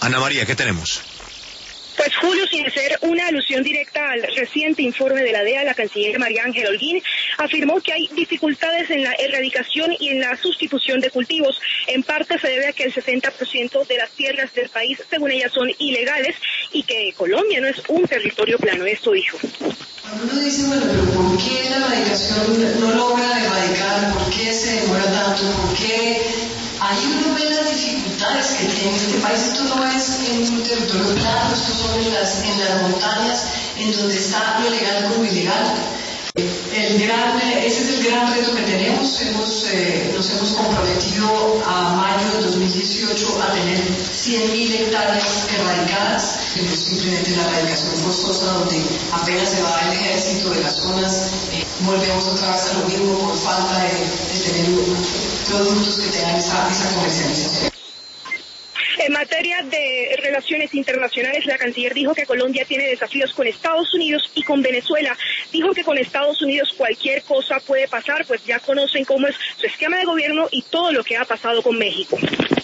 Ana María, ¿qué tenemos? Pues Julio, sin hacer una alusión directa al reciente informe de la DEA, la canciller María Ángela Holguín afirmó que hay dificultades en la erradicación y en la sustitución de cultivos. En parte se debe a que el 60% de las tierras del país, según ella, son ilegales y que Colombia no es un territorio plano. Esto dijo. Uno dice, bueno, pero ¿por qué la erradicación no logra erradicar? ¿Por qué se demora tanto? ¿Por qué? Ahí uno ve las dificultades que tiene este país. Esto no es en un territorio plano, esto son en las montañas, en donde está lo legal como ilegal. Ese es el gran reto que tenemos. Nos hemos comprometido a mayo de 2018 a tener 100.000 hectáreas erradicadas. Simplemente la erradicación forzosa, donde apenas se va el ejército de las zonas, volvemos otra vez a lo mismo por falta de tener productos que tengan esa comercialización. En materia de relaciones internacionales, la canciller dijo que Colombia tiene desafíos con Estados Unidos y con Venezuela. Dijo que con Estados Unidos cualquier cosa puede pasar, pues ya conocen cómo es su esquema de gobierno y todo lo que ha pasado con México.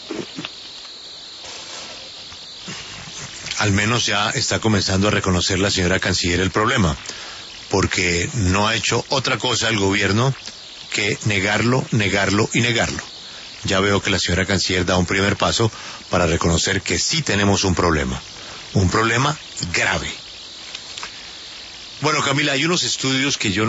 Al menos ya está comenzando a reconocer la señora canciller el problema, porque no ha hecho otra cosa el gobierno que negarlo, negarlo y negarlo. Ya veo que la señora canciller da un primer paso para reconocer que sí tenemos un problema grave. Bueno, Camila, hay unos estudios que yo